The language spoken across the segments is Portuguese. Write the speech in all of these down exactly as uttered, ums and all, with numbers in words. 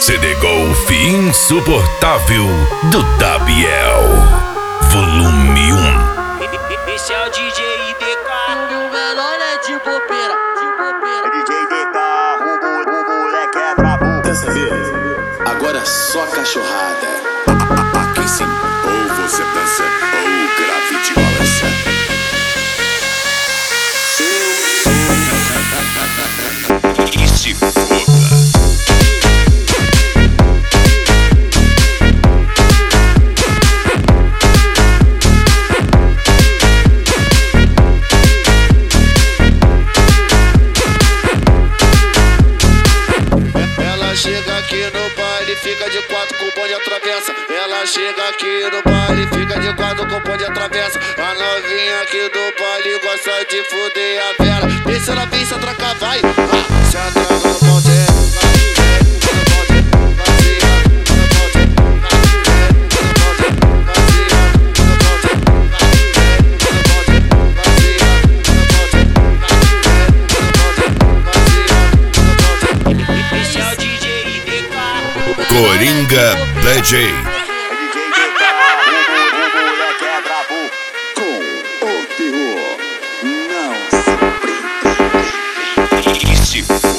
C D Golf Insuportável do Dabiel, volume um. Esse é o D J I D K. O menor é de bobeira, de bobeira. D J D K, o, o, o moleque é brabo. Dessa vez, agora é só cachorrada. Aqui sim, ou você dança, ou o grave te balança. E se foda. Ela chega aqui no baile, fica de quatro com o bonde atravessa. Ela chega aqui no baile, fica de quatro com o bonde atravessa. A novinha aqui do baile gosta de fuder a vela. Desce na pista, troca vai. Ah, se atrava no bonde. Coringa D J. D J D K, o, o, o moleque é brabo. Com o terror, não se E se foda.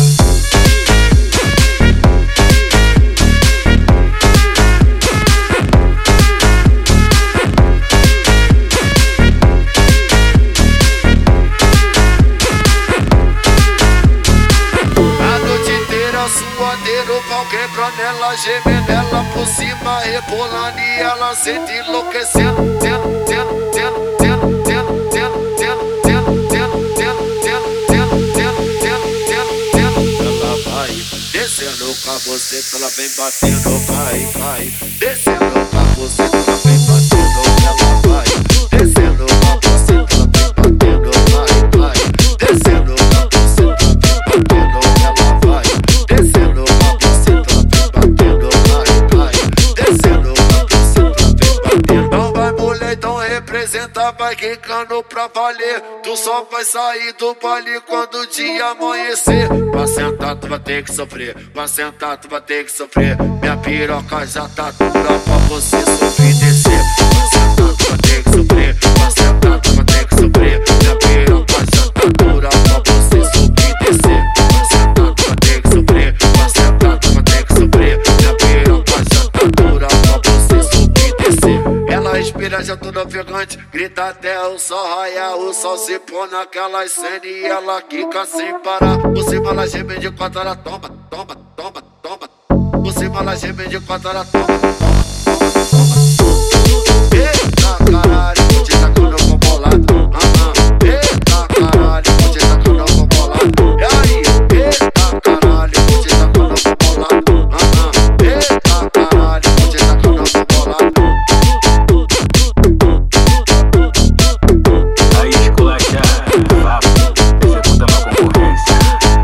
Suadeiro, pau quebrando, ela gemendo, ela por cima rebolando e ela sente enlouquecendo, tendo, tendo, tendo, tendo, tendo, tendo, tendo, tendo, tendo, tendo, tendo, tendo, tendo, tendo, tendo. Ela vai descendo com a você, ela vem batendo, vai, vai, descendo com a você, ela vem batendo, ela vai descendo com a você, ela vem batendo, vai, vai, descendo com a você, ela vem batendo, ela vai descendo com a você, ela vem batendo, vai, vai, descendo com a você, ela vem batendo. Não vai mulher, então representa, vai quicando pra valer. Tu só vai sair do baile quando o dia amanhecer. Pra sentar tu vai ter que sofrer, pra sentar tu vai ter que sofrer. Minha piroca já tá dura pra você subir e descer. Pra sentar tu vai ter que sofrer, pra sentar tu vai ter que sofrer. Minha piroca já tá dura pra você subir e descer. Pra sentar tu vai ter que sofrer, pra sentar tu vai ter que sofrer. Minha piroca já tá dura pra você subir e descer. Ela respira já toda ofegante, grita até o sol raiar. O sol se põe naquela cena e ela quica sem parar. Por cima ela geme de quatro, ela toma, toma, toma, toma. Por cima ela geme de quatro, ela toma, toma, toma, toma. Eita caralho, vou te tacando com bolado. Ah, ah. Eita caralho, vou te tacando com bolado. E aí? Eita caralho, vou te tacando com bolado. Ah, ah. Eita caralho, vou te tacando com bolado. Aí esculacha, papo, executa uma concorrência.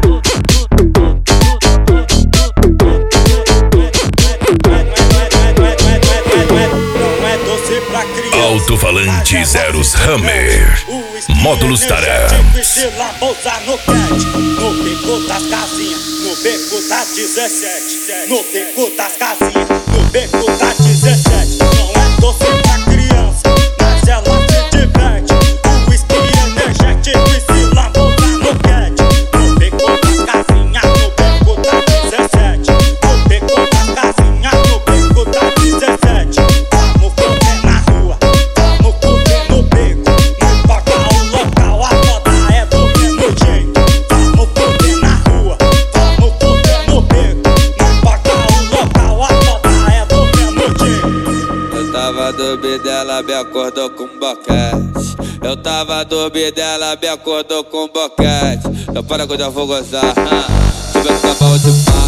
Não é doce pra criança. Alto-falante Zeros Hammer. Módulos Tarams. No cat, no beco das casinhas, no beco das dezessete. No beco das casinhas, no beco das dezessete. Não é doce pra criança, mas ela se diverte. O whisky energético e se lambosa no cat. No beco das casinhas, no beco das dezessete. No beco das casinhas, no beco das dezessete. Vamos comer na rua, vamos comer no beco. Não importa o local, a moda é do mesmo jeito. Vamos comer na rua, vamos comer no beco. Não importa o local, a moda é do mesmo jeito. Eu tava dormindo, dela me acordou com boquete. Eu tava dormindo, dela me acordou com boquete. Então para que eu já vou gozar. Deixa eu ver que tá bom demais.